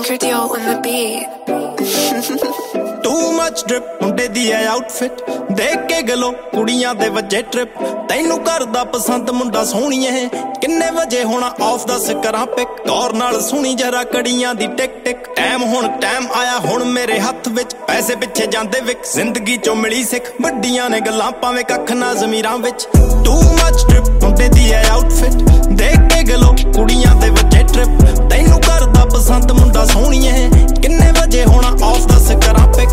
Deal on the beat. Too much drip ਮੁੰਡੇ ਦੀ ਐ outfit ਦੇਖ ਕੇ ਗਲੋ ਕੁੜੀਆਂ ਦੇ ਵਜੇ ਟ੍ਰਿਪ ਤੈਨੂੰ ਕਰਦਾ ਪਸੰਦ ਮੁੰਡਾ ਸੋਹਣੀਏ ਕਿੰਨੇ ਵਜੇ ਹੋਣਾ ਆਫ ਦੱਸ ਕਰਾਂ ਪਿਕ ਗੌਰ ਨਾਲ ਸੁਣੀ ਜਰਾ ਕੜੀਆਂ ਦੀ ਟਿਕ ਟਿਕ ਟਾਈਮ ਆਇਆ ਹੁਣ ਮੇਰੇ ਹੱਥ ਵਿੱਚ ਪੈਸੇ ਪਿੱਛੇ ਜਾਂਦੇ ਵਿਕ ਜ਼ਿੰਦਗੀ ਚੋਂ ਮਿਲੀ ਸਿੱਖ ਵੱਡੀਆਂ ਨੇ ਗੱਲਾਂ ਭਾਵੇਂ ਕੱਖ ਨਾ ਜ਼ਮੀਰਾਂ ਵਿੱਚ Too much drip ਮੁੰਡੇ ਦੀ ਐ ਆਊਟਫਿਟ ਦੇਖ ਕੇ ਗਲੋ ਕੁੜੀਆਂ ਦੇ ਵਜੇ ਟ੍ਰਿਪ ਤੈਨੂੰ ਕਰਦਾ ਪਸੰਦ ਮੁੰਡਾ ਸੋਹਣੀਏ ਕਿੰਨੇ ਵਜੇ ਹੋਣਾ ਆਫ ਦੱਸ ਕਰਾਂ ਪਿਕ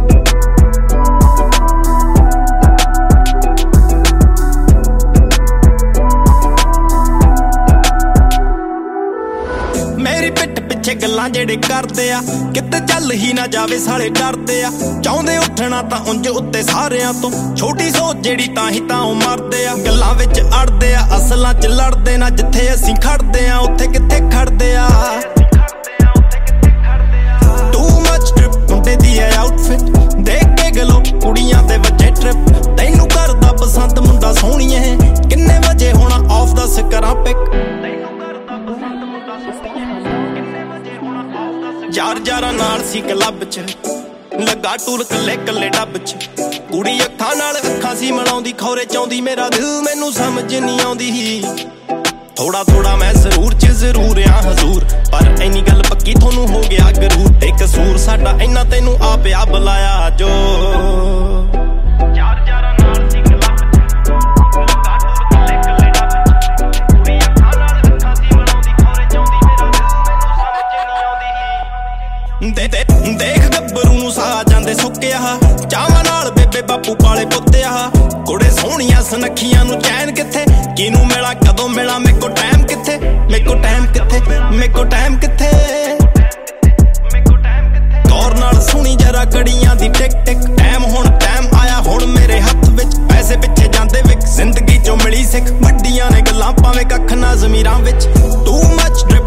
ਮੇਰੀ ਪਿੱਠ ਪਿੱਛੇ ਗੱਲਾਂ ਜਿਹੜੇ ਕਰਦੇ ਆ ਕਿਤੇ ਚੱਲ ਹੀ ਨਾ ਜਾਵੇ ਸਾਲੇ ਡਰਦੇ ਆ ਚਾਹੁੰਦੇ ਉੱਠਣਾ ਤਾਂ ਉਂਝ ਉੱਤੇ ਸਾਰਿਆਂ ਤੋਂ ਛੋਟੀ ਸੋਚ ਜਿਹੜੀ ਤਾਂ ਹੀ ਤਾਂ ਉਹ ਮਰਦੇ ਆ ਗੱਲਾਂ ਵਿੱਚ ਅੜਦੇ ਆ ਅਸਲਾਂ 'ਚ ਲੜਦੇ ਨਾ ਜਿੱਥੇ ਅਸੀਂ ਖੜਦੇ ਆ ਉੱਥੇ ਕਿੱਥੇ ਖੜਦੇ ਆ Too much drip ਮੁੰਡੇ ਦੀ ਐ ਆਊਟਫਿਟ ਦੇਖ ਕੇ ਗਲੋ ਕੁੜੀਆਂ ਦੇ ਵਜੇ ਟ੍ਰਿਪ ਤੈਨੂੰ ਕਰਦਾ ਪਸੰਦ ਮੁੰਡਾ ਸੋਹਣੀਏ ਕਿੰਨੇ ਵਜੇ ਹੋਣਾ ਆਫ ਦੱਸ ਕਰਾਂ ਪਿਕ ਯਾਰਾਂ ਨਾਲ ਸੀ ਕਲੱਬ 'ਚ ਲੱਗਾ ਟੂਰ ਕੱਲੇ ਡੱਬ 'ਚ ਕੁੜੀ ਅੱਖਾਂ ਨਾਲ ਅੱਖਾਂ ਸੀ ਮਿਲਾਉਂਦੀ ਖੌਰੇ ਚਾਹੁੰਦੀ ਮੇਰਾ ਦਿਲ ਮੈਨੂੰ ਸਮਝ ਨਹੀਂ ਆਉਂਦੀ ਥੋੜਾ ਮੈਂ ਜ਼ਰੂਰ ਆ ਹਜ਼ੂਰ ਪਰ ਇੰਨੀ ਗੱਲ ਪੱਕੀ ਤੁਹਾਨੂੰ ਹੋ ਗਿਆ ਗਰੂਰ ਤੇ ਕਸੂਰ ਸਾਡਾ ਇੰਨਾ ਤੈਨੂੰ ਆਪਿਆ ਬੁਲਾਇਆ ਜੋ ਦੇਖ ਗੱਭਰੂ ਨੂੰ ਸਾਹ ਜਾਂਦੇ ਸੁੱਕਿਆ ਚਾਵਾਂ ਨਾਲ ਬੇਬੇ ਬਾਪੂ ਪਾਲੇ ਪੁੱਤਿਆ ਕੁੜੇ ਸੋਹਣੀਆਂ ਸੁਨੱਖੀਆਂ ਨੂੰ ਚੈਨ ਕਿੱਥੇ ਕਿਨੂੰ ਮਿਲਾਂ ਕਦੋਂ ਮਿਲਾਂ ਮੇਕੋ ਟਾਈਮ ਕਿੱਥੇ ਗੌਰ ਨਾਲ ਸੁਣੀ ਜਰਾ ਕੜੀਆਂ ਦੀ ਟਿਕ ਟਿਕ ਟਾਈਮ ਆਇਆ ਹੁਣ ਮੇਰੇ ਹੱਥ ਵਿੱਚ ਪੈਸੇ ਪਿੱਛੇ ਜਾਂਦੇ ਵਿਕ ਜ਼ਿੰਦਗੀ ਚੋਂ ਮਿਲੀ ਸਿੱਖ ਵੱਡੀਆਂ ਨੇ ਗੱਲਾਂ ਭਾਵੇਂ ਕੱਖ ਨਾ ਜ਼ਮੀਰਾਂ ਵਿੱਚ Too much